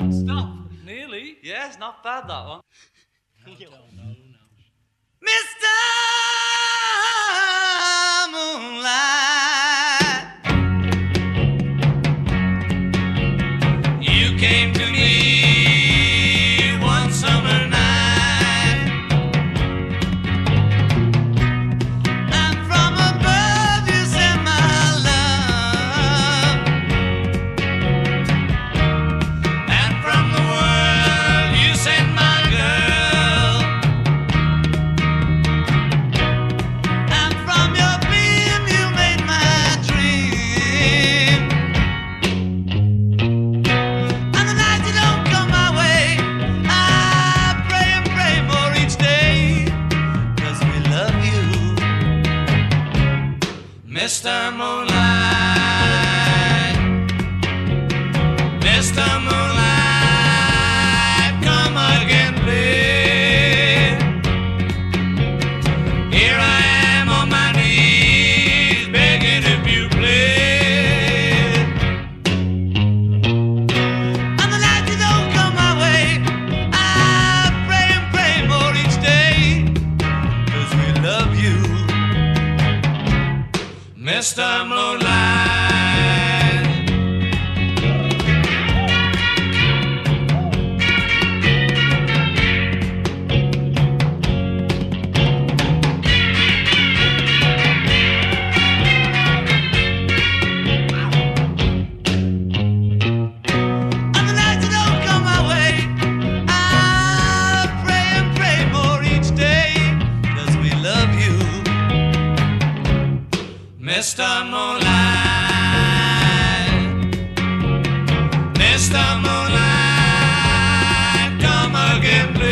Stop. Nearly. Yes, not bad that one. No. Mr. Moonlight, you came to me one summer night, and from above you sent my love, and from the world you sent my girl. And from your beam you made my dream. And the nights you don't come my way, I pray and pray more each day, 'cause we love you, Mr. Moonlight. Mr. Moonlight, come again, please. Here I am on my knees, begging if you please. And the night you don't come my way, I pray and pray more each day, 'cause we love you, Mr. Moonlight. And the nights you don't come my way, I pray and pray more each day, 'cause we love you, Mr. Moonlight. Mr. Moonlight, come again,